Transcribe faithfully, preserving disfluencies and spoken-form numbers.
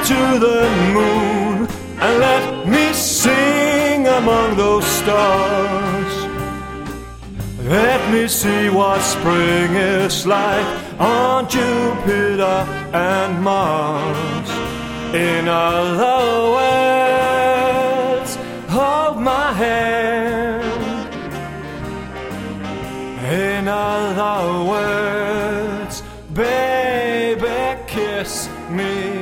to the moon and let me sing among those stars. Let me see what spring is like on Jupiter and Mars. In other words, hold my hand. In other words, baby, kiss me.